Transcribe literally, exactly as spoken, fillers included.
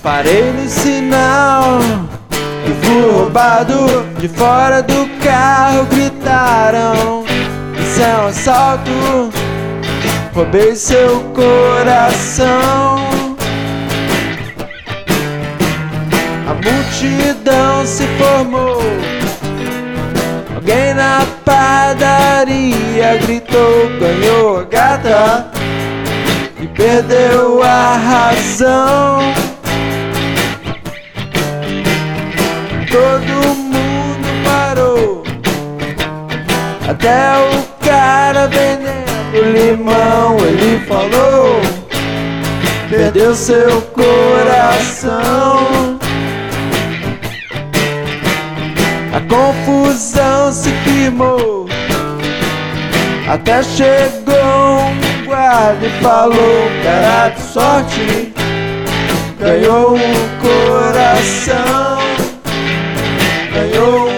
Parei no sinal e fui roubado. De fora do carro gritaram: isso é um assalto. Roubei seu coração. A multidão se formou. Alguém na padaria gritou: ganhou a gata e perdeu a razão. Todo mundo parou, até o cara vendendo limão. Ele falou: perdeu seu coração. A confusão se firmou, até chegou um guarda e falou: cara de sorte, ganhou um coração. Ganhou